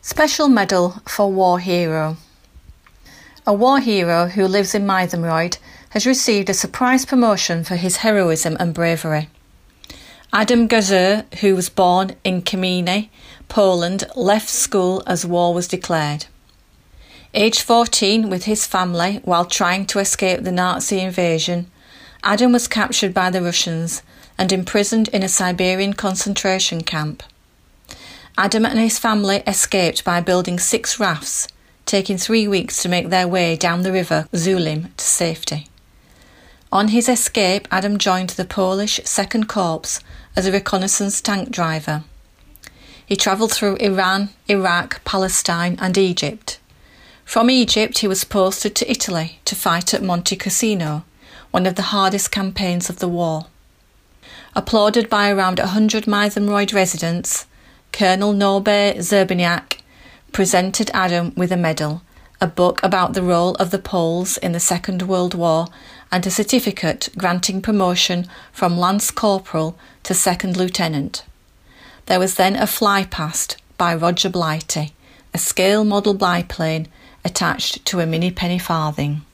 Special Medal for War Hero. A war hero who lives in Mytholmroyd has received a surprise promotion for his heroism and bravery. Adam Gazer, who was born in Kamień, Poland, left school as war was declared. Aged 14 with his family while trying to escape the Nazi invasion, Adam was captured by the Russians and imprisoned in a Siberian concentration camp. Adam and his family escaped by building 6 rafts, taking 3 weeks to make their way down the river Zulim to safety. On his escape, Adam joined the Polish Second Corps as a reconnaissance tank driver. He travelled through Iran, Iraq, Palestine and Egypt. From Egypt he was posted to Italy to fight at Monte Cassino, one of the hardest campaigns of the war. Applauded by around 100 Mytholmroyd residents, Colonel Norbert Szczerbiak presented Adam with a medal, a book about the role of the Poles in the Second World War, and a certificate granting promotion from Lance Corporal to Second Lieutenant. There was then a flypast by Roger Blighty, a scale model biplane attached to a mini penny farthing.